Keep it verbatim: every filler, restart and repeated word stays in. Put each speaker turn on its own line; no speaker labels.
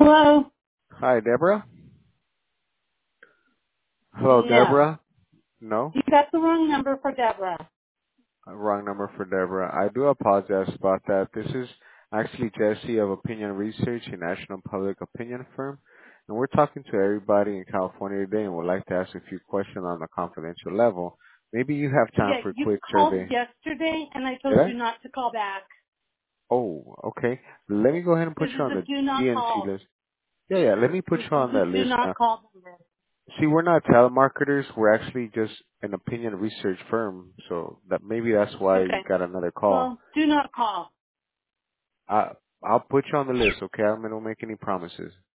Hello?
Hi, Deborah. Hello,
No.
Deborah. No,
You got the wrong number for Deborah.
Uh, wrong number for Deborah. I do apologize about that. This is actually Jesse of Opinion Research, a national public opinion firm, and we're talking to everybody in California today, and would like to ask a few questions on a confidential level. Maybe you have time
Yeah,
for a
you
quick
called
survey.
yesterday and I
Did
told
I?
you not to call back.
Oh, okay. Let me go ahead and put
This
you
is
on
a
the
do not
G N C
call.
list. Yeah, yeah. Let me put
This
you
is
on
a
that
do
list
not
now.
call number.
See, we're not telemarketers. We're actually just an opinion research firm. So that maybe that's why you
Okay.
got another call.
Well, do not call.
I I'll put you on the list, okay? I'm gonna make any promises.